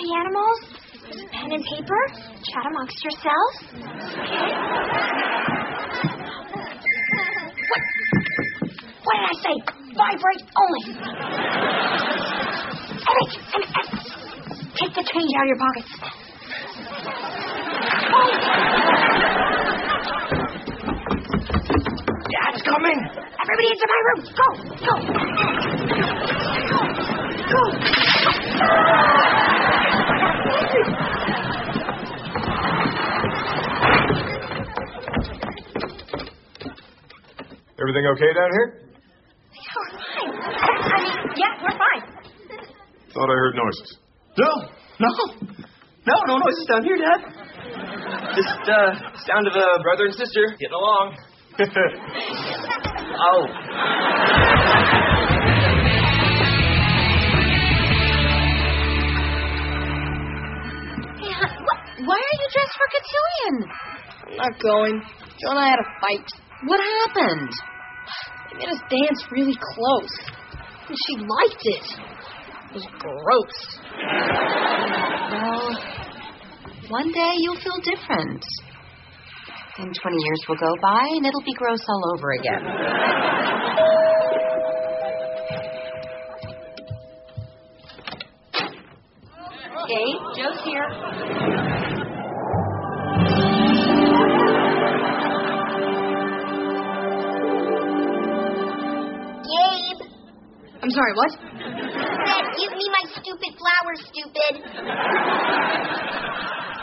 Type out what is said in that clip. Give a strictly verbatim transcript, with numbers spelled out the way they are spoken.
party animals. Pen and paper. Chat amongst yourselves. What? What did I say? Vibrate only. Emmett, Emmett, Emmett. Take the change out of your pockets. Oh. Dad's coming. Everybody into my room. Go, go. Go. Everything okay down here? Yeah, we're fine. I mean, yeah, we're fine. Thought I heard noises. No, no. No, no noises down here, Dad. Just, uh, sound of a brother and sister getting along. Oh. Hey, hon, what, why are you dressed for cotillion? I'm not going. Joe and I had a fight. What happened? They made us dance really close. And she liked it. It was gross. Well, one day you'll feel different. Then twenty years will go by and it'll be gross all over again. Gabe, Joe's here. Gabe. I'm sorry, what? Said, give me my stupid flower, stupid.